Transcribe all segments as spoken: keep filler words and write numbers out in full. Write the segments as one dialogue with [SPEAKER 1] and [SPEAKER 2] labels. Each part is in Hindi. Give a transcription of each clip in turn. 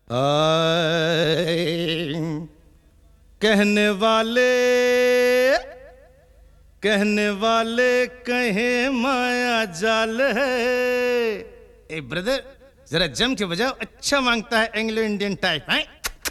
[SPEAKER 1] आए कहने वाले कहने वाले कहें माया जाल है। ए ब्रदर जरा जम के बजाओ, अच्छा मांगता है एंग्लो इंडियन टाइप है।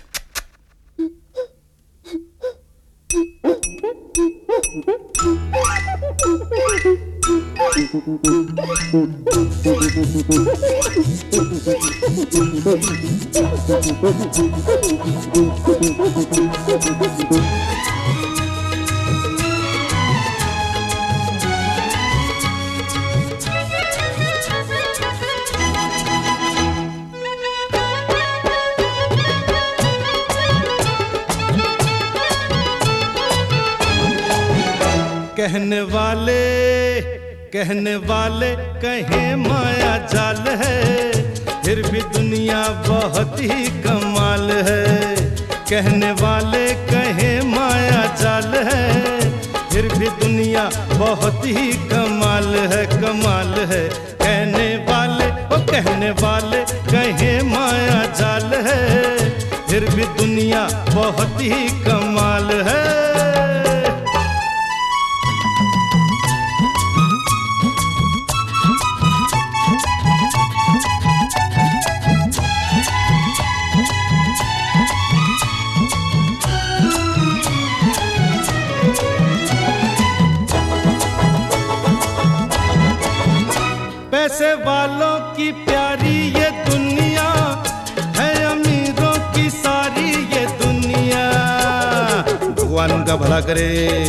[SPEAKER 1] कहने वाले कहने वाले कहें माया जाल है, फिर भी दुनिया बहुत ही कमाल है। कहने वाले कहें माया जाल है, फिर भी दुनिया बहुत ही कमाल है, कमाल है। कहने वाले ओ कहने वाले कहें माया जाल है, फिर भी दुनिया बहुत ही कमाल है। पैसे वालों की प्यारी ये दुनिया है, अमीरों की सारी ये दुनिया। भगवान उनका भला करे।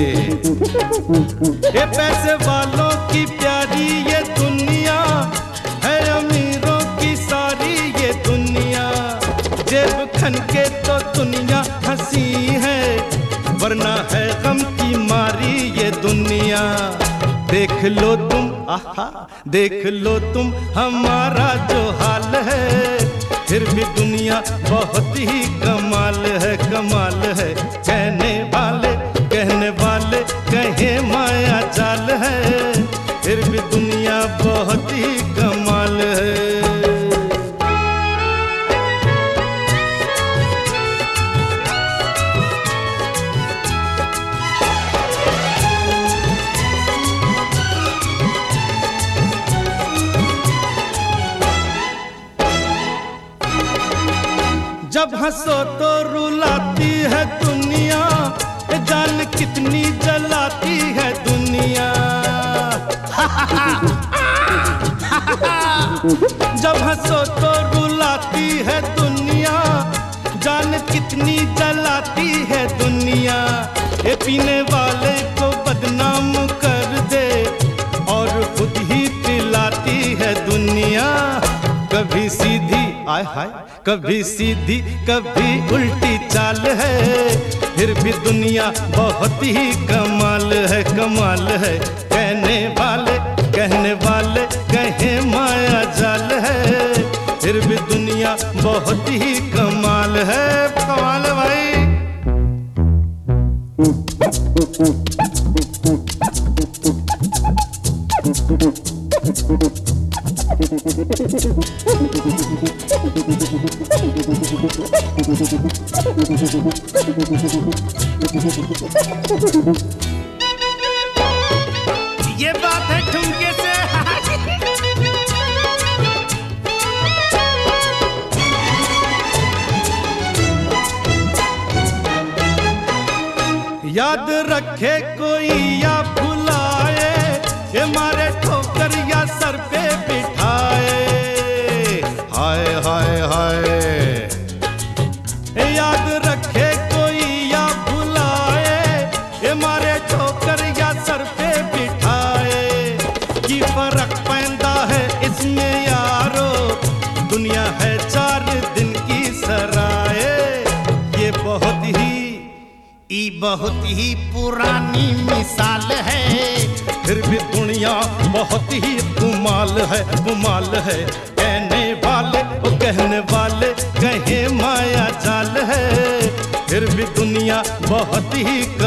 [SPEAKER 1] ये पैसे वालों की प्यारी ये दुनिया है, अमीरों की सारी ये दुनिया। जेब खन के तो दुनिया हंसी है, वरना है गम की मारी ये दुनिया। देख लो तुम आहा देख लो तुम हमारा जो हाल है, फिर भी दुनिया बहुत ही कमाल है, कमाल है। कहने वाले कहने वाले कहें माया जाल है, फिर भी दुनिया बहुत ही कमाल है। जब हंसो तो रुलाती है दुनिया, जान कितनी जलाती है दुनिया। जब हंसो तो रुलाती है दुनिया, जान कितनी जलाती है दुनिया। ये पीने वाले को बदनाम कर दे और खुद ही पिलाती है दुनिया। कभी सीधी आय हाय कभी सीधी कभी उल्टी चाल है, फिर भी दुनिया बहुत ही कमाल है, कमाल है। कहने वाले कहने वाले कहें माया जाल है, फिर भी दुनिया बहुत ही कमाल है, कमाल है भाई। ये बात है ठुमके से। याद रखे कोई या भुलाए, ये मारे ठोकर या सर पे बिठाए। हाय हाय हाय याद रखे कोई या भुलाए, ये मारे ठोकर या सर पे बिठाए। की फर्क पैदा है इसमें यारो, दुनिया है चार दिन की सराय। ये बहुत ही ई बहुत ही पुरानी मिसाल है, फिर भी दुनिया बहुत ही कमाल है, कमाल है। कहने वाले ओ कहने वाले कहें माया जाल है, फिर भी दुनिया बहुत ही